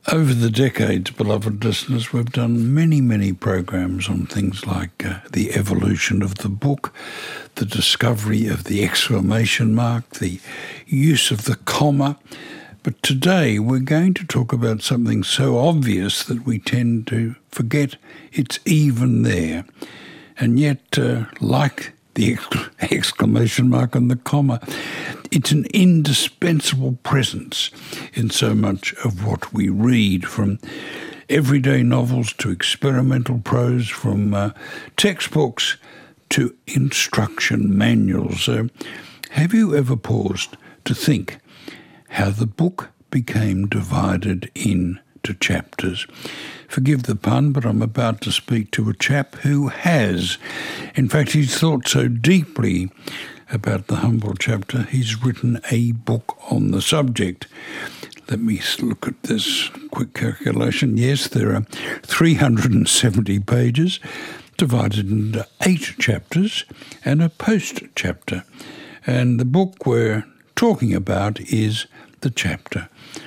Over the decades, beloved listeners, we've done many programs on things like the evolution of the book, the discovery of the exclamation mark, the use of the comma. But today we're going to talk about something so obvious that we tend to forget it's even there. And yet, like the exclamation mark and the comma, it's an indispensable presence in so much of what we read, from everyday novels to experimental prose, from textbooks to instruction manuals. So, have you ever paused to think how the book became divided into chapters? Forgive the pun, but I'm about to speak to a chap who has. In fact, he's thought so deeply about the humble chapter, he's written a book on the subject. Let me look at this quick calculation. Yes, there are 370 pages, divided into 8 chapters and a post-chapter. And the book we're talking about is the chapter,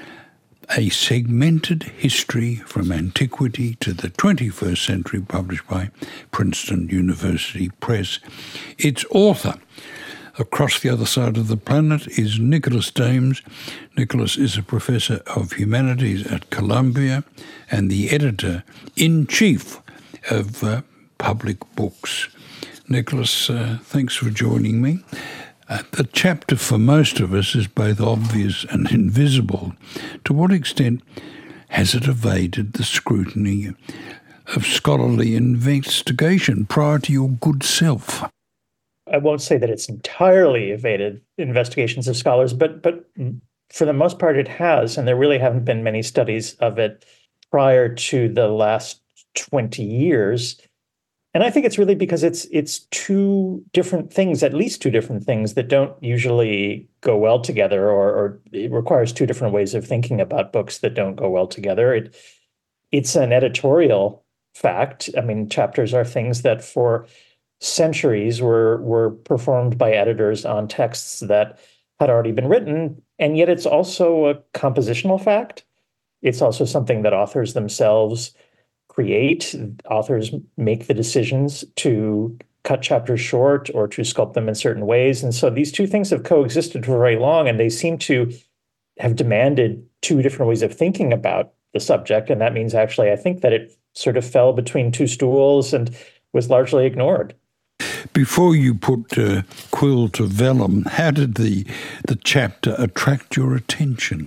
A Segmented History from Antiquity to the 21st Century, published by Princeton University Press. Its author, across the other side of the planet, is Nicholas Dames. Nicholas is a professor of humanities at Columbia and the editor-in-chief of Public Books. Nicholas, thanks for joining me. The chapter for most of us is both obvious and invisible. To what extent has it evaded the scrutiny of scholarly investigation prior to your good self? I won't say that it's entirely evaded investigations of scholars, but for the most part it has, and there really haven't been many studies of it prior to the last 20 years. And I think it's really because it's two different things, at least two different things that don't usually go well together, or it requires two different ways of thinking about books that don't go well together. It's an editorial fact. I mean, chapters are things that for centuries were performed by editors on texts that had already been written, and yet it's also a compositional fact. It's also something that authors themselves create. Authors make the decisions to cut chapters short or to sculpt them in certain ways. And so these two things have coexisted for very long, and they seem to have demanded two different ways of thinking about the subject. And that means actually, I think that it sort of fell between two stools and was largely ignored. Before you put quill to vellum, how did the chapter attract your attention?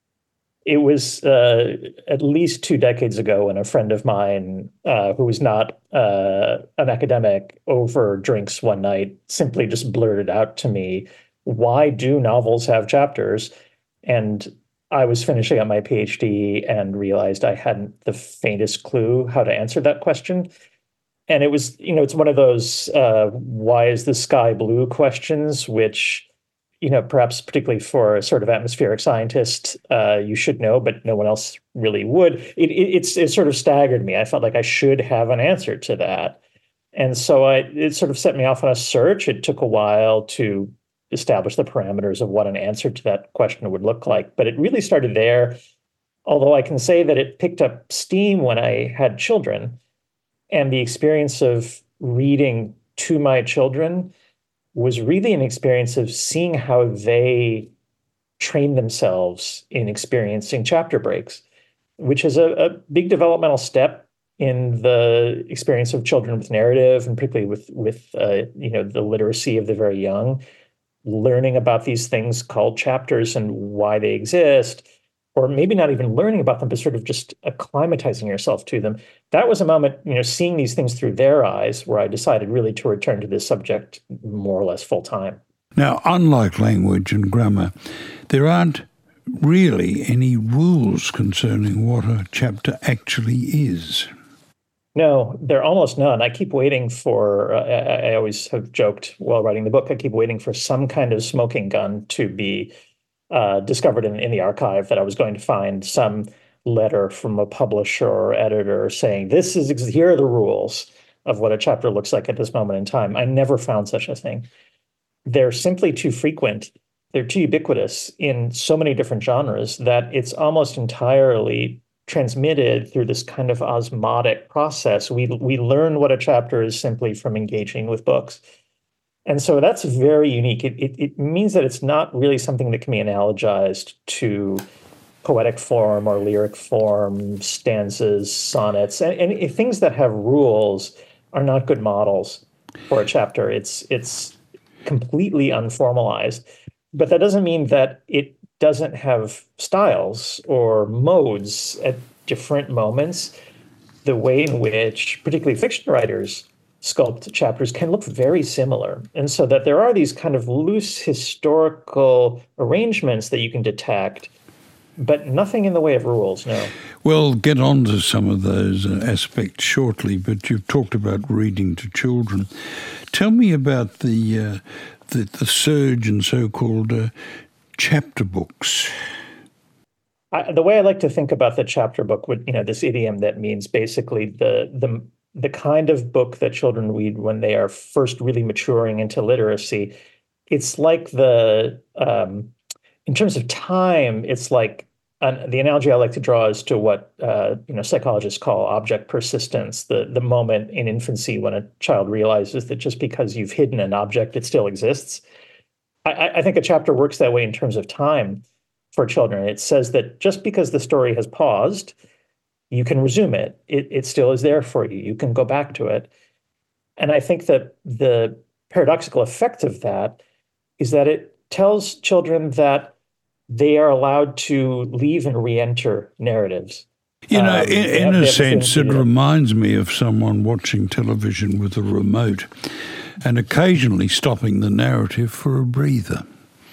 It was at least 2 decades ago when a friend of mine, who was not an academic, over drinks one night, simply just blurted out to me, "Why do novels have chapters?" And I was finishing up my PhD and realized I hadn't the faintest clue how to answer that question. And it was, it's one of those why is the sky blue questions, which, perhaps particularly for a sort of atmospheric scientist, you should know, but no one else really would. It sort of staggered me. I felt like I should have an answer to that. And so it sort of set me off on a search. It took a while to establish the parameters of what an answer to that question would look like. But it really started there, although I can say that it picked up steam when I had children. And the experience of reading to my children was really an experience of seeing how they train themselves in experiencing chapter breaks, which is a big developmental step in the experience of children with narrative, and particularly with the literacy of the very young, learning about these things called chapters and why they exist, or maybe not even learning about them, but sort of just acclimatizing yourself to them. That was a moment, seeing these things through their eyes, where I decided really to return to this subject more or less full time. Now, unlike language and grammar, there aren't really any rules concerning what a chapter actually is. No, there are almost none. I keep waiting for, I always have joked while writing the book, I keep waiting for some kind of smoking gun to be discovered in the archive, that I was going to find some letter from a publisher or editor saying, here are the rules of what a chapter looks like at this moment in time. I never found such a thing. They're simply too frequent. They're too ubiquitous in so many different genres that it's almost entirely transmitted through this kind of osmotic process. We learn what a chapter is simply from engaging with books. And so that's very unique. It means that it's not really something that can be analogized to poetic form or lyric form, stanzas, sonnets, and things that have rules are not good models for a chapter. It's completely unformalized. But that doesn't mean that it doesn't have styles or modes at different moments. The way in which, particularly fiction writers, sculpt chapters can look very similar. And so that there are these kind of loose historical arrangements that you can detect, but nothing in the way of rules, no. We'll get on to some of those aspects shortly, but you've talked about reading to children. Tell me about the surge in so-called chapter books. The way I like to think about the chapter book would, this idiom that means basically the kind of book that children read when they are first really maturing into literacy. It's like in terms of time, it's like the analogy I like to draw is to what psychologists call object persistence, the moment in infancy when a child realizes that just because you've hidden an object, it still exists. I think a chapter works that way in terms of time for children. It says that just because the story has paused, you can resume it. It still is there for you. You can go back to it. And I think that the paradoxical effect of that is that it tells children that they are allowed to leave and re-enter narratives. In a sense, it reminds me of someone watching television with a remote and occasionally stopping the narrative for a breather.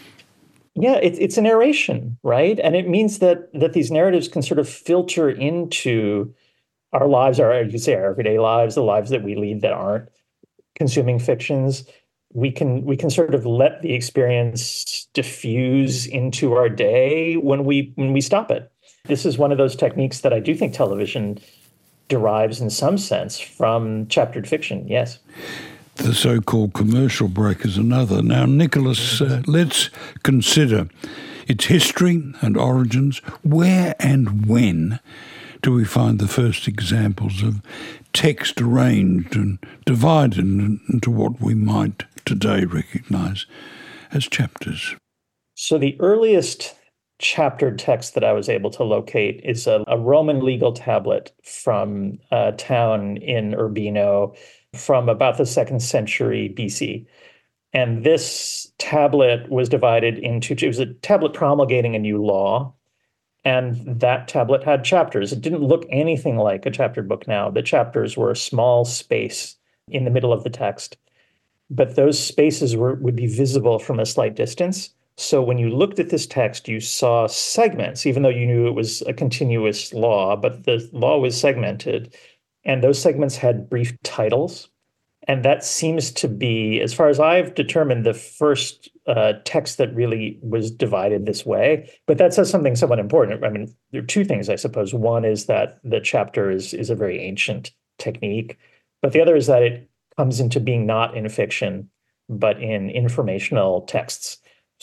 Yeah, it's a narration, right? And it means that these narratives can sort of filter into our lives, our everyday lives, the lives that we lead that aren't consuming fictions. We can sort of let the experience diffuse into our day when we stop it. This is one of those techniques that I do think television derives in some sense from chaptered fiction, yes. The so-called commercial break is another. Now, Nicholas, let's consider its history and origins. Where and when do we find the first examples of text arranged and divided into what we might today recognize as chapters? So the earliest chaptered text that I was able to locate is a Roman legal tablet from a town in Urbino from about the 2nd century BC. And this tablet was divided into, it was a tablet promulgating a new law, and that tablet had chapters. It didn't look anything like a chaptered book now. The chapters were a small space in the middle of the text, but those spaces would be visible from a slight distance. So when you looked at this text, you saw segments, even though you knew it was a continuous law, but the law was segmented. And those segments had brief titles. And that seems to be, as far as I've determined, the first text that really was divided this way. But that says something somewhat important. I mean, there are two things, I suppose. One is that the chapter is a very ancient technique. But the other is that it comes into being not in fiction, but in informational texts.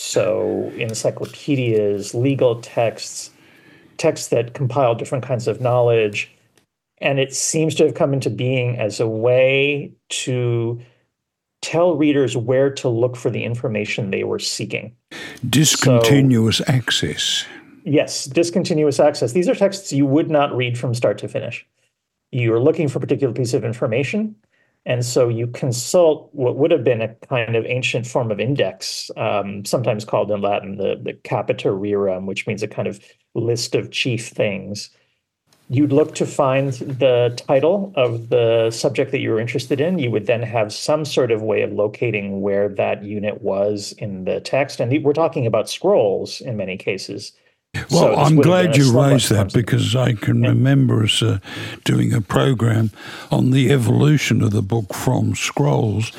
So encyclopedias, legal texts, texts that compile different kinds of knowledge. And it seems to have come into being as a way to tell readers where to look for the information they were seeking. Discontinuous access. Yes, discontinuous access. These are texts you would not read from start to finish. You're looking for a particular piece of information, and so you consult what would have been a kind of ancient form of index, sometimes called in Latin the capita rerum, which means a kind of list of chief things. You'd look to find the title of the subject that you were interested in. You would then have some sort of way of locating where that unit was in the text. And we're talking about scrolls in many cases. Well, so I'm glad you raised that because I can remember us doing a program on the evolution of the book from scrolls.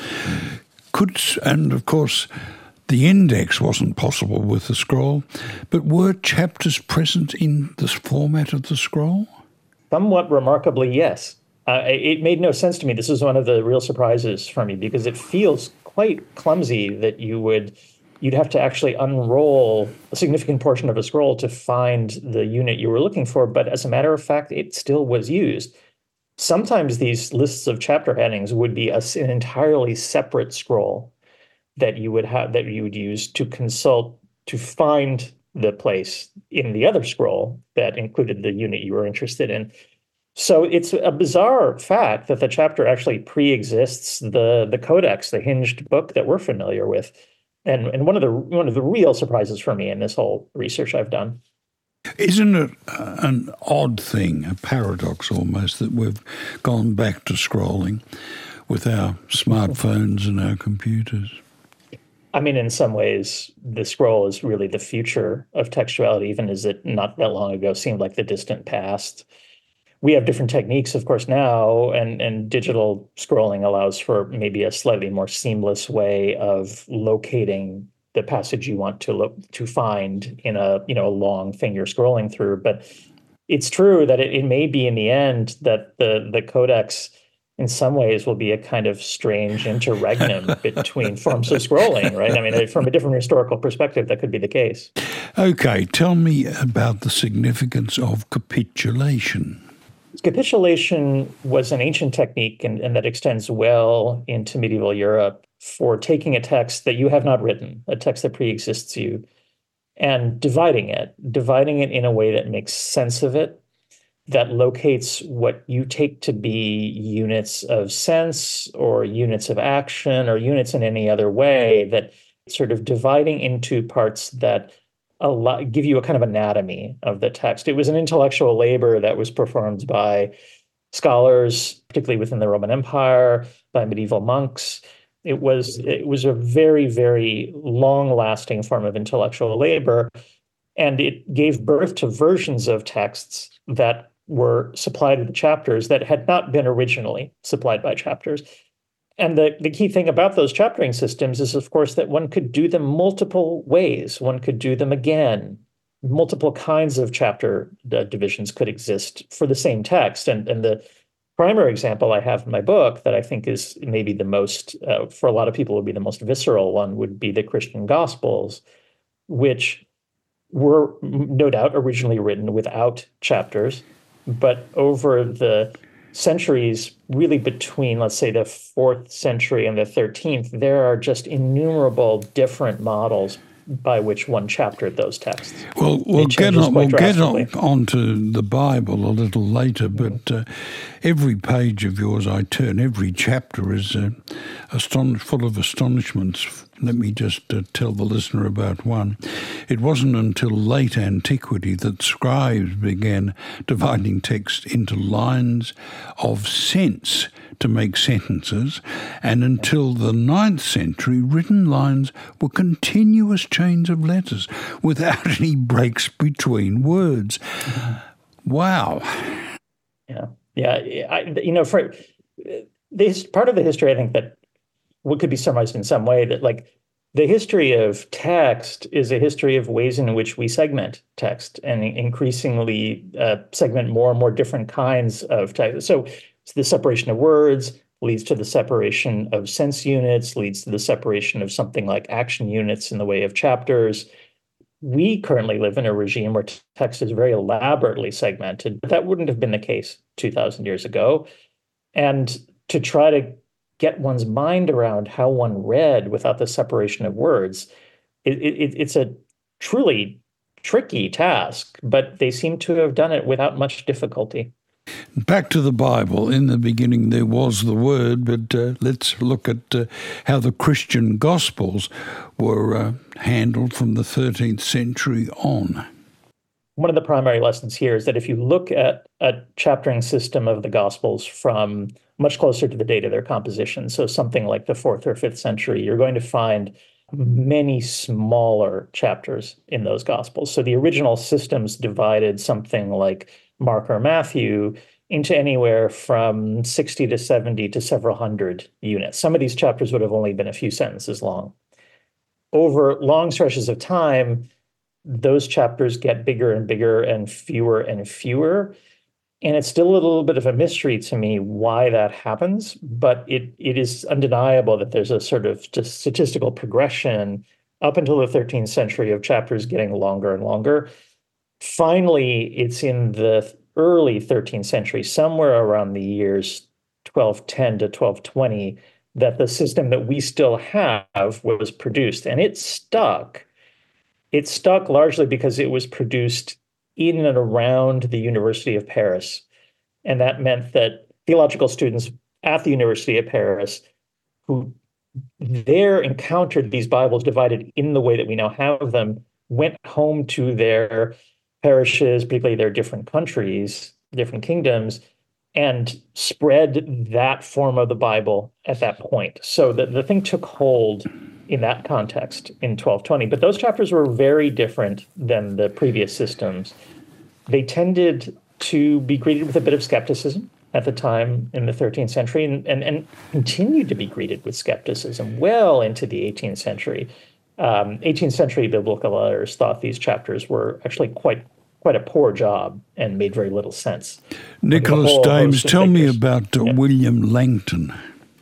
And of course, the index wasn't possible with the scroll, but were chapters present in the format of the scroll? Somewhat remarkably, yes. It made no sense to me. This is one of the real surprises for me because it feels quite clumsy that you would you'd have to actually unroll a significant portion of a scroll to find the unit you were looking for. But as a matter of fact, it still was used. Sometimes these lists of chapter headings would be an entirely separate scroll that you would use to consult to find the place in the other scroll that included the unit you were interested in. So it's a bizarre fact that the chapter actually pre-exists the codex, the hinged book that we're familiar with. And one of the real surprises for me in this whole research I've done. Isn't it an odd thing, a paradox almost, that we've gone back to scrolling with our smartphones and our computers? I mean, in some ways, the scroll is really the future of textuality, even as it not that long ago seemed like the distant past. We have different techniques, of course, now, and digital scrolling allows for maybe a slightly more seamless way of locating the passage you want to find in a long thing you're scrolling through. But it's true that it may be in the end that the codex in some ways will be a kind of strange interregnum between forms of scrolling, right? I mean, from a different historical perspective, that could be the case. Okay, tell me about the significance of capitulation. Capitulation was an ancient technique, and that extends well into medieval Europe, for taking a text that you have not written, a text that pre-exists you, and dividing it in a way that makes sense of it, that locates what you take to be units of sense or units of action or units in any other way, that sort of dividing into parts that give you a kind of anatomy of the text. It was an intellectual labor that was performed by scholars, particularly within the Roman Empire, by medieval monks. It was a very, very long-lasting form of intellectual labor, and it gave birth to versions of texts that were supplied with chapters that had not been originally supplied by chapters. And the key thing about those chaptering systems is, of course, that one could do them multiple ways. One could do them again. Multiple kinds of chapter divisions could exist for the same text. And the primary example I have in my book that I think is maybe the most, for a lot of people, would be the most visceral one, would be the Christian Gospels, which were no doubt originally written without chapters, but over the centuries, really between, let's say, the 4th century and the 13th, there are just innumerable different models by which one chaptered those texts. Well, we'll get on to the Bible a little later, but every page of yours I turn, every chapter is full of astonishments. Let me just tell the listener about one. It wasn't until late antiquity that scribes began dividing text into lines of sense to make sentences, and until the 9th century, written lines were continuous chains of letters without any breaks between words. Wow. Yeah. For this part of the history, I think that what could be summarized in some way that, like, the history of text is a history of ways in which we segment text and increasingly segment more and more different kinds of text. So the separation of words leads to the separation of sense units, leads to the separation of something like action units in the way of chapters. We currently live in a regime where text is very elaborately segmented. That wouldn't have been the case 2,000 years ago. And to try to get one's mind around how one read without the separation of words, it's a truly tricky task, but they seem to have done it without much difficulty. Back to the Bible. In the beginning there was the Word, but let's look at how the Christian Gospels were handled from the 13th century on. One of the primary lessons here is that if you look at a chaptering system of the Gospels from much closer to the date of their composition, so something like the 4th or 5th century, you're going to find many smaller chapters in those Gospels. So the original systems divided something like Mark or Matthew into anywhere from 60 to 70 to several hundred units. Some of these chapters would have only been a few sentences long. Over long stretches of time, those chapters get bigger and bigger and fewer and fewer. And it's still a little bit of a mystery to me why that happens, but it is undeniable that there's a sort of statistical progression up until the 13th century of chapters getting longer and longer. Finally, it's in the early 13th century, somewhere around the years 1210 to 1220, that the system that we still have was produced. And it stuck. It stuck largely because it was produced in and around the University of Paris. And that meant that theological students at the University of Paris who there encountered these Bibles divided in the way that we now have them, went home to their parishes, particularly their different countries, different kingdoms, and spread that form of the Bible at that point. So the thing took hold in that context in 1220. But those chapters were very different than the previous systems. They tended to be greeted with a bit of skepticism at the time in the 13th century and continued to be greeted with skepticism well into the 18th century. 18th century biblical letters thought these chapters were actually quite a poor job and made very little sense. Nicholas Dames, tell me about William Langton.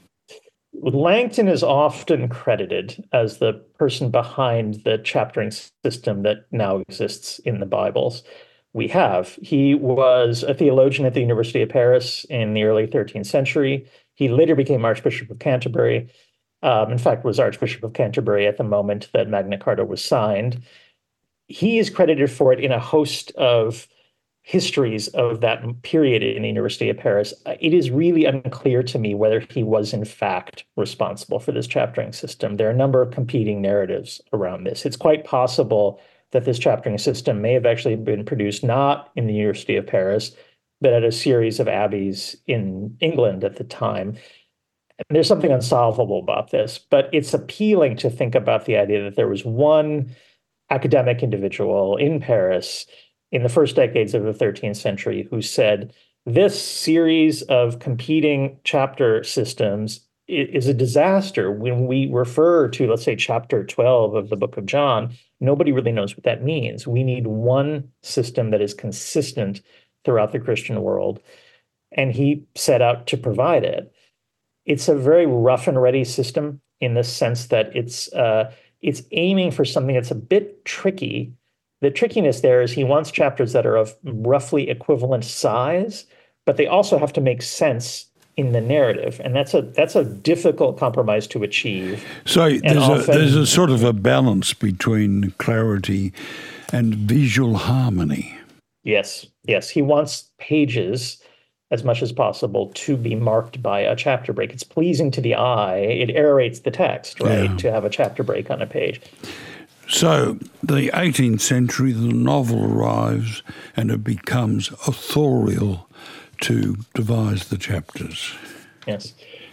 Langton is often credited as the person behind the chaptering system that now exists in the Bibles we have. He was a theologian at the University of Paris in the early 13th century. He later became Archbishop of Canterbury. In fact, was Archbishop of Canterbury at the moment that Magna Carta was signed. He is credited for it in a host of histories of that period in the University of Paris. It is really unclear to me whether he was in fact responsible for this chaptering system. There are a number of competing narratives around this. It's quite possible that this chaptering system may have actually been produced not in the University of Paris, but at a series of abbeys in England at the time. And there's something unsolvable about this, but it's appealing to think about the idea that there was one academic individual in Paris in the first decades of the 13th century who said, this series of competing chapter systems is a disaster. When we refer to, let's say, chapter 12 of the book of John, nobody really knows what that means. We need one system that is consistent throughout the Christian world. And he set out to provide it. It's a very rough and ready system in the sense that it's aiming for something that's a bit tricky. The trickiness there is he wants chapters that are of roughly equivalent size, but they also have to make sense in the narrative, and that's a difficult compromise to achieve. So there's a sort of a balance between clarity and visual harmony. Yes. He wants pages as much as possible to be marked by a chapter break. It's pleasing to the eye. It aerates the text, right, to have a chapter break on a page. So the 18th century, the novel arrives and it becomes authorial to devise the chapters. Yes.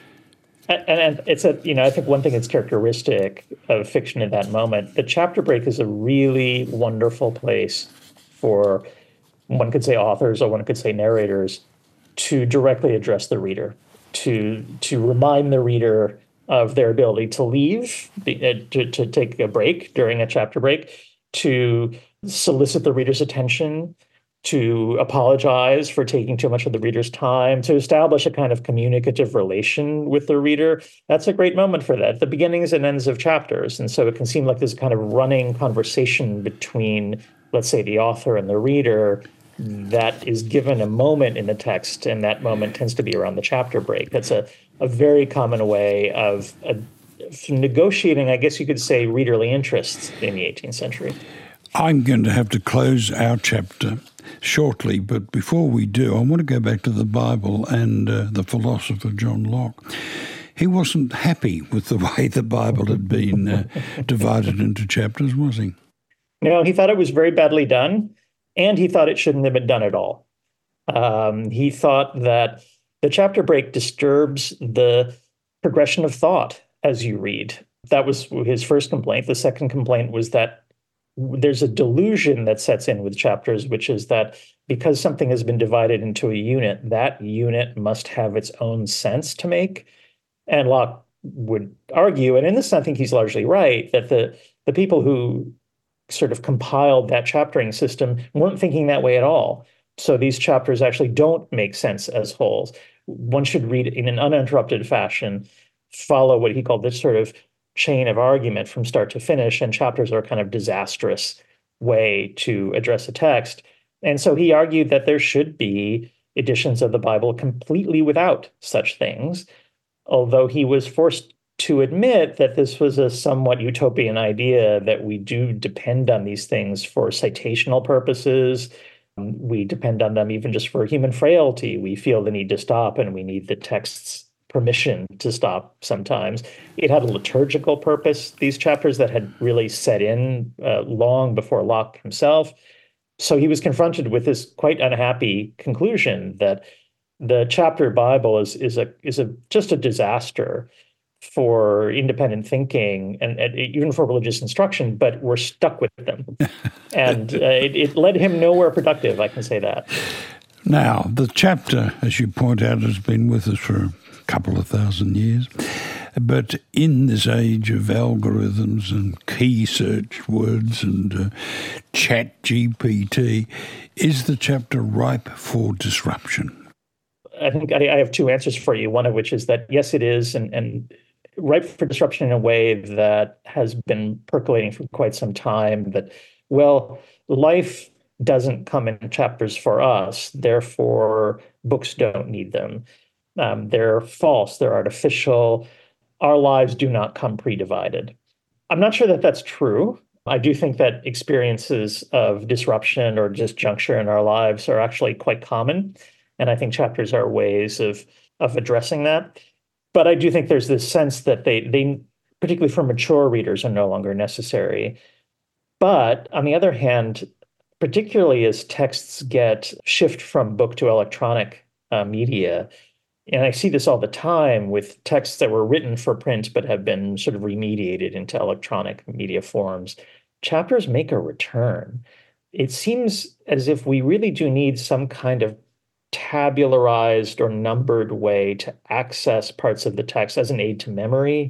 And it's I think one thing that's characteristic of fiction at that moment, the chapter break is a really wonderful place for, one could say authors or one could say narrators, to directly address the reader, to remind the reader of their ability to leave, to take a break during a chapter break, to solicit the reader's attention, to apologize for taking too much of the reader's time, to establish a kind of communicative relation with the reader. That's a great moment for that, the beginnings and ends of chapters. And so it can seem like this kind of running conversation between, let's say, the author and the reader that is given a moment in the text, and that moment tends to be around the chapter break. That's a very common way of negotiating, I guess you could say, readerly interests in the 18th century. I'm going to have to close our chapter shortly, but before we do, I want to go back to the Bible and the philosopher John Locke. He wasn't happy with the way the Bible had been divided into chapters, was he? No, he thought it was very badly done, and he thought it shouldn't have been done at all. He thought that the chapter break disturbs the progression of thought as you read. That was his first complaint. The second complaint was that there's a delusion that sets in with chapters, which is that because something has been divided into a unit, that unit must have its own sense to make. And Locke would argue, and in this I think he's largely right, that the people who sort of compiled that chaptering system weren't thinking that way at all. So these chapters actually don't make sense as wholes. One should read in an uninterrupted fashion, follow what he called this sort of chain of argument from start to finish, and chapters are a kind of disastrous way to address a text. And so he argued that there should be editions of the Bible completely without such things, although he was forced to admit that this was a somewhat utopian idea, that we do depend on these things for citational purposes. We depend on them even just for human frailty. We feel the need to stop, and we need the text's permission to stop sometimes. It had a liturgical purpose, these chapters, that had really set in long before Locke himself. So he was confronted with this quite unhappy conclusion that the chapter Bible is just a disaster for independent thinking and even for religious instruction, but we're stuck with them. And it led him nowhere productive, I can say that. Now, the chapter, as you point out, has been with us for a couple of thousand years. But in this age of algorithms and key search words and chat GPT, is the chapter ripe for disruption? I think I have two answers for you, one of which is that, yes, it is, and ripe for disruption in a way that has been percolating for quite some time, that, well, life doesn't come in chapters for us, therefore books don't need them. They're false, they're artificial. Our lives do not come pre-divided. I'm not sure that that's true. I do think that experiences of disruption or disjuncture in our lives are actually quite common. And I think chapters are ways of addressing that. But I do think there's this sense that they particularly for mature readers, are no longer necessary. But on the other hand, particularly as texts shift from book to electronic media, and I see this all the time with texts that were written for print but have been sort of remediated into electronic media forms, chapters make a return. It seems as if we really do need some kind of tabularized or numbered way to access parts of the text as an aid to memory,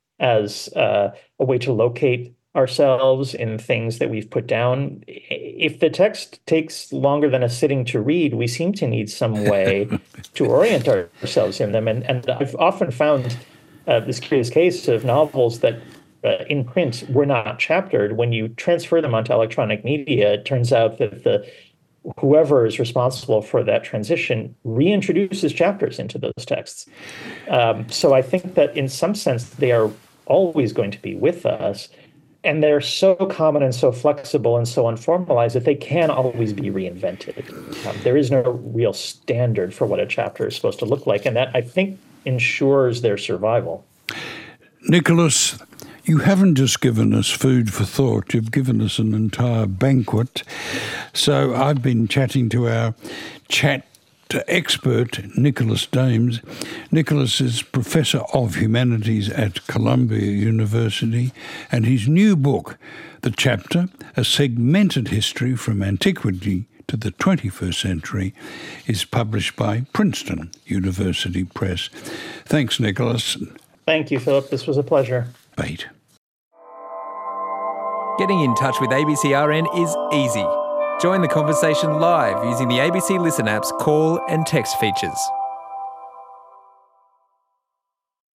as a way to locate ourselves in things that we've put down. If the text takes longer than a sitting to read, we seem to need some way to orient ourselves in them. And I've often found this curious case of novels that in print were not chaptered. When you transfer them onto electronic media, it turns out that whoever is responsible for that transition reintroduces chapters into those texts. So I think that in some sense, they are always going to be with us. And they're so common and so flexible and so unformalized that they can always be reinvented. There is no real standard for what a chapter is supposed to look like. And that, I think, ensures their survival. Nicholas, you haven't just given us food for thought, you've given us an entire banquet. So I've been chatting to our chat expert, Nicholas Dames. Nicholas is Professor of Humanities at Columbia University, and his new book, The Chapter, A Segmented History from Antiquity to the 21st Century, is published by Princeton University Press. Thanks, Nicholas. Thank you, Philip. This was a pleasure. Bait. Getting in touch with ABCRN is easy. Join the conversation live using the ABC Listen app's call and text features.